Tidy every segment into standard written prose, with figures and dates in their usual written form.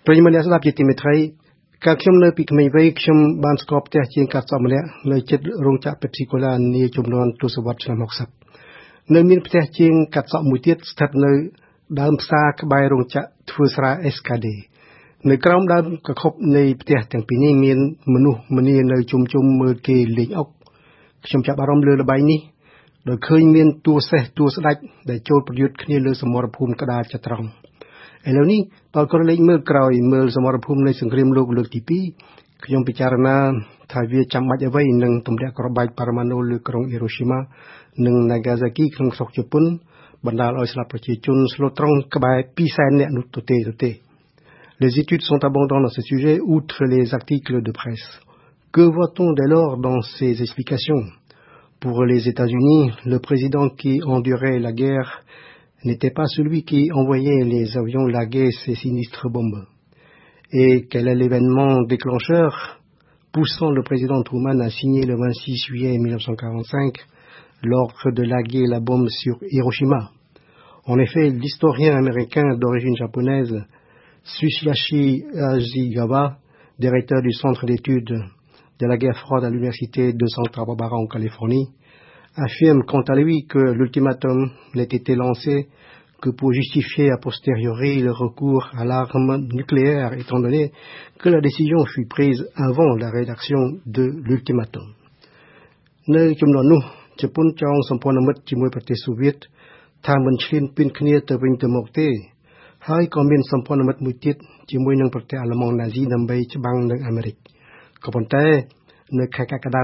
ប្រិយមិត្តអ្នកស្ដាប់ជាទីមេត្រីកាលខ្ញុំនៅពីក្មេងវ័យខ្ញុំបានស្គាល់ផ្ទះជាងកាត់សក់ម្នាក់នៅជិតរោងចក្រ Pepsi Cola នាជំនាន់ទសវត្សរ៍ឆ្នាំ60នៅមានផ្ទះជាងកាត់សក់មួយទៀតស្ថិតនៅដើមផ្សារក្បែររោងចក្រធ្វើស្រា SKD នៅក្រោមដើមកខុបនៃផ្ទះទាំងពីរនេះមានមនុស្សម្នានៅជុំមើលគេលេងអុកខ្ញុំចាប់អារម្មណ៍លើល្បែងនេះដោយឃើញមានតួសេះតួស្ដេចដែលចូលប្រយុទ្ធគ្នាលើសមរភូមិក្តារចត្រង្គឥឡូវនេះដល់ក្រឡេកមើលក្រោយមើលសមរភូមិនៃសង្គ្រាមលោកលើកទី2ខ្ញុំពិចារណាថាវាចាំបាច់អ្វីនឹងទម្លាក់គ្រាប់បែកប៉ារ៉ាម៉ាណូលើក្រុងហីរ៉ូស៊ីម៉ានិងណាហ្គាហ្សាគីក្នុងស្រុកជប៉ុនបណ្ដាលឲ្យស្លាប់ប្រជាជនស្លូតត្រង់ក្បែរ200,000 នាក់នោះទទេ Les études sont abondantes dans ce sujet outre les articles de presse. Que voit-on dès lors dans ces explications? Pour les États-Unis, le président qui endurait la guerre n'était pas celui qui envoyait les avions larguer ces sinistres bombes. Et quel est l'événement déclencheur poussant le président Truman à signer le 26 juillet 1945 l'ordre de larguer la bombe sur Hiroshima? En effet, l'historien américain d'origine japonaise Tsuyoshi Hasegawa, directeur du centre d'études de la guerre froide à l'université de Santa Barbara en Californie, affirme quant à lui que l'ultimatum n'ait été lancé que pour justifier a posteriori le recours à l'arme nucléaire, étant donné que la décision fut prise avant la rédaction de l'ultimatum. នៅចំនួននោះជប៉ុនចងសម្ព័ន្ធមិត្តជាមួយប្រទេសសូវៀតថាមិនឈ្លានពានគ្នាទៅវិញទៅមកទេហើយក៏មានសម្ព័ន្ធមិត្តមួយទៀតជាមួយនឹងប្រទេសអាល្លឺម៉ង់ណាស៊ីដើម្បីច្បាំងនឹងអាមេរិកក៏ប៉ុន្តែនៅខែកក្កដា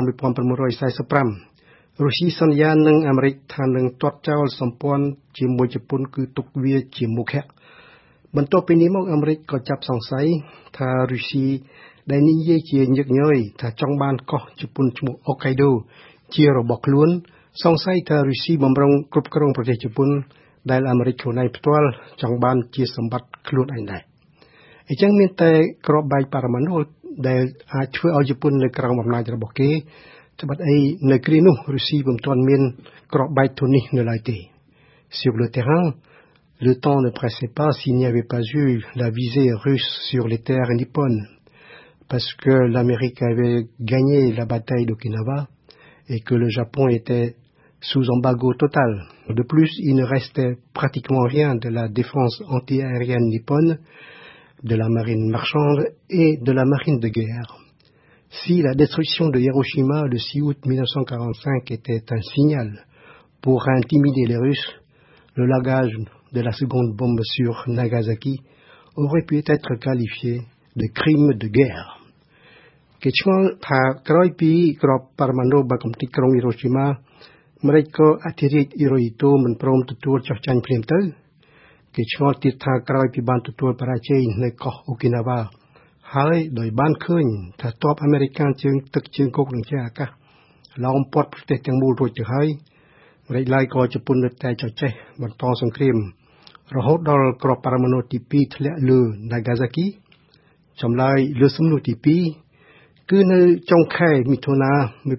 1945រុស្ស៊ីសន្យានឹងអាមេរិកថានឹងទាត់ចោលសម្ព័ន្ធជាមួយជប៉ុនគឺទុកវាជាមុខៈបន្ទាប់ពីនេះមកអាមេរិកក៏ចាប់សង្ស័យថារុស្ស៊ីដែលនិយាយជាញឹកញយថាចង់បានកោះជប៉ុនឈ្មោះ Hokkaido ជារបស់ខ្លួនសង្ស័យថារុស្ស៊ីបំរុងគ្រប់គ្រងប្រទេសជប៉ុនដែលអាមេរិកខ្លួនឯងផ្ទាល់ចង់បានជាសម្បត្តិខ្លួនឯងដែរអញ្ចឹងមានតែគ្រាប់បែកប៉ារ៉ាម៉ាណូដែលអាចធ្វើឲ្យជប៉ុននៅក្រោមអំណាចរបស់គេត្បិតអីនៅគ្រានោះរុស្ស៊ីមិនទាន់មានគ្រាប់បែកធននេះនៅឡើយទេ Sur le terrain, le temps ne pressait pas s'il n'y avait pas eu la visée russe sur les terres nippones parce que l'Amérique avait gagné la bataille d'Okinawa et que le Japon était sous embargo total. De plus, il ne restait pratiquement rien de la défense antiaérienne nippone, de la marine marchande et de la marine de guerre. Si la destruction de Hiroshima le 6 août 1945 était un signal pour intimider les Russes, le largage de la seconde bombe sur Nagasaki aurait pu être qualifié de crime de guerre. គេឆ្ងល់ថាក្រោយពីគ្រាប់ប៉ារ៉ាម៉ាណូបាក់កំទេចក្រុងហីរ៉ូស៊ីម៉ាអាមេរិកក៏អធិរាជអ៊ីរ៉ូហ៊ីតូមិនព្រមទទួលចោះចាញ់ភ្លាមទៅគេឆ្ងល់ទៀតថាក្រោយពីបានទទួលបរាជ័យនៅកោះអូគីណាវ៉ាហើយដោយបានឃើញថាទ័ពអាមេរិកជើងទឹកជើងគោកនឹងជើងអាកាសឡោមព័ទ្ធប្រទេសទាំងមូលរួចទៅហើយម្ដេចឡើយក៏ជប៉ុននៅតែចចេះបន្តសង្គ្រាមរហូតដល់គ្រាប់ប៉ារ៉ាម៉ាណូទី2ធ្លាក់លើ Nagasaki ចម្លើយលើសំណួរទី2គឺនៅចុងខែមិថុនា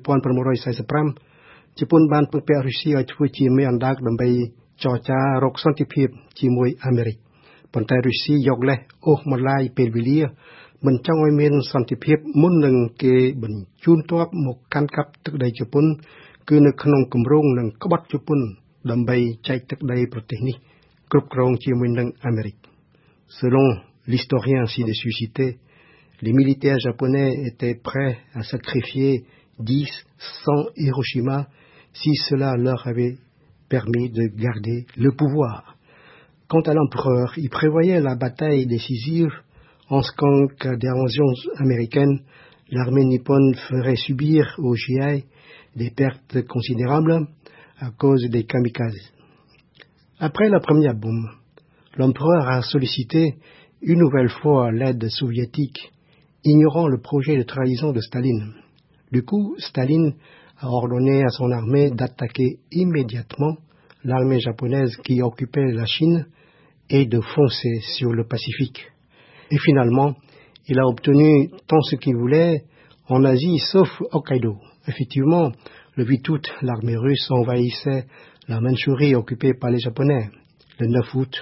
1945ជប៉ុនបានពឹងពាក់រុស្ស៊ីឲ្យធ្វើជាមេអណ្ដើកដើម្បីចរចារកសន្តិភាពជាមួយអាមេរិកប៉ុន្តែរុស្ស៊ីយកលេសអូសបន្លាយពេលវេលាមិនចង់ឲ្យមានសន្តិភាពមុននឹងគេបញ្ជូនទ័ពមកកាន់កាប់ទឹកដីជប៉ុនគឺនៅក្នុងគម្រោងនឹងក្បត់ជប៉ុនដើម្បីចែកទឹកដីប្រទេសនេះគ្រប់គ្រងជាមួយនឹងអាមេរិក Selon l'historien ci-dessus cité, les militaires japonais étaient prêts à sacrifier 10-100 Hiroshima si cela leur avait permis de garder le pouvoir. Quant à l'empereur, il prévoyait la bataille décisive en ce qu'en dérangeant américaine, l'armée nippone ferait subir aux GI des pertes considérables à cause des kamikazes. Après la première bombe, l'empereur a sollicité une nouvelle fois l'aide soviétique, ignorant le projet de trahison de Staline. Du coup, Staline a ordonné à son armée d'attaquer immédiatement l'armée japonaise qui occupait la Chine et de foncer sur le Pacifique. Et finalement, il a obtenu tant ce qu'il voulait en Asie sauf Hokkaido. Effectivement, le 8 août, l'armée russe envahissait la Mandchourie occupée par les Japonais. Le 9 août,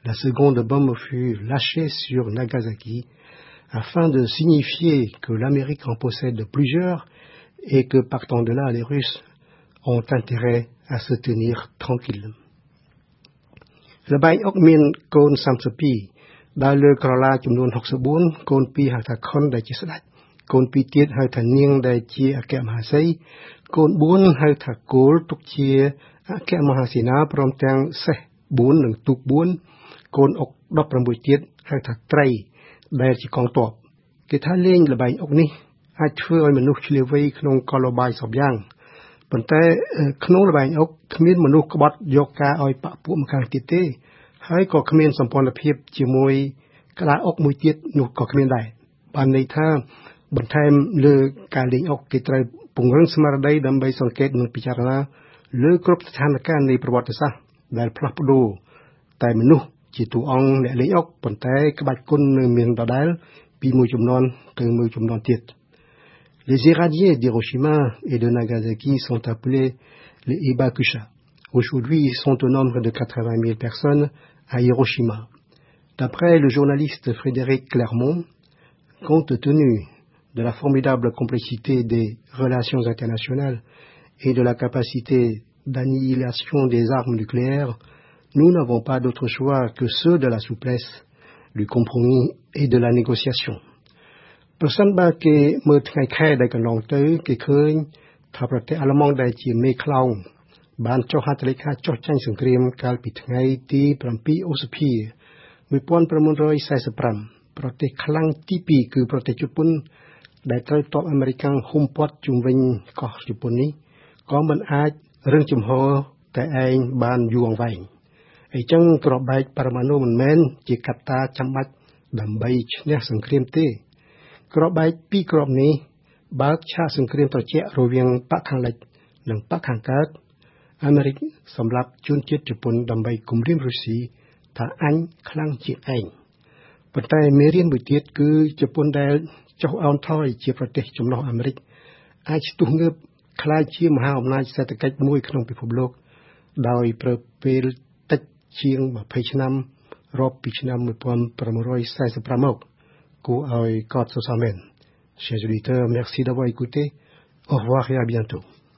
La seconde bombe fut lâchée sur Nagasaki afin de signifier que l'Amérique en possède plusieurs et que partant de là, les Russes ont intérêt à se tenir tranquilles. Le bain ok mien kon 32ដែលលើក្រឡាចំនួន64កូន2ហៅថាខុនដែលជាស្ដេចកូន2ទៀតហៅថានាងដែលជាអគ្គមហាសីកូន4ហៅថាគោលទុកជាអគ្គមហាសេនាព្រមទាំងសេះ4និងទូក4កូនអុក16ទៀតហៅថាត្រីដែលជាកងទ័ពគេថាលេងល្បែងអុកនេះអាចធ្វើឲ្យមនុស្សឆ្លៀវវៃក្នុងកលបាយសពយ៉ាងប៉ុន្តែក្នុងល្បែងអុកគ្មានមនុស្សក្បត់យកការឲ្យបាក់ពួកម្ខាងទៀតទេហើយក៏គ្មានសម្ព័ន្ធភាពជាមួយក្តារអុកមួយទៀតនោះក៏គ្មានដែរបានន័យថាបន្ថែមលើការលេងអុកគេត្រូវពង្រឹងស្មារតីដើម្បីសង្កេតនិងពិចារណាលើគ្រប់ស្ថានភាពនៃប្រវត្តិសាស្ត្រដែលផ្លាស់ប្ដូរតែមនុស្សជាតួអង្គអ្នកលេងអុកប៉ុន្តែក្បាច់គុណនៅមានដដែលពីមួយជំនាន់ទៅមួយជំនាន់ទៀត Les irradiés d'Hiroshima et de Nagasaki sont appelés les Hibakusha. Aujourd'hui, ils sont au nombre de 80 000 personnes à Hiroshima. D'après le journaliste Frédéric Clermont, compte tenu de la formidable complexité des relations internationales et de la capacité d'annihilation des armes nucléaires, nous n'avons pas d'autre choix que ceux de la souplesse, du compromis et de la négociation. ប្រសិនបើគេមើលថ្ងៃខែដែលកន្លងទៅគេឃើញថាប្រទេសអាល្លឺម៉ង់ដែលជាមេខ្លោងបានចុះហត្ថលេខាចុះចាញ់សង្គ្រាមកាលពីថ្ងៃទី7ឧសភា1945ប្រទេសខ្លាំងទី2គឺប្រទេសជប៉ុនដែលត្រូវទ័ពអាមេរិកហុំព័ទ្ធជុំវិញកោះជប៉ុននេះក៏មិនអាចរឹងជំហរតែឯងបានយូរអង្វែងអញ្ចឹងគ្រាប់បែកបរមាណុមិនមែនជាកត្តាចាំបាច់ដើម្បីឈ្នះសង្គ្រាមទេគ្រាប់បែកពីរគ្រាប់នេះបើកឆាកសង្គ្រាមត្រជាក់រវាងបកខាងលិចនិងបកខាងកើតអាមេរិកសម្រាប់ជនជាតិជប៉ុនដើម្បីគំរាមរុស្ស៊ីថាអញខ្លាំងជាងឯងប៉ុន្តែមេរៀនមួយទៀតគឺជប៉ុនដែលចុះអោនថយជាប្រទេសចំណុះអាមេរិកអាចស្ទុះងើបក្លាយជាមហាអំណាចសេដ្ឋកិច្ចមួយក្នុងពិភពលោកដោយប្រើពេលតិចជាង20ឆ្នាំរាប់ពីឆ្នាំ1945មកគួរឲ្យកោតសរសើរមែន Chers auditeurs, merci d'avoir écouté. Au revoir et à bientôt.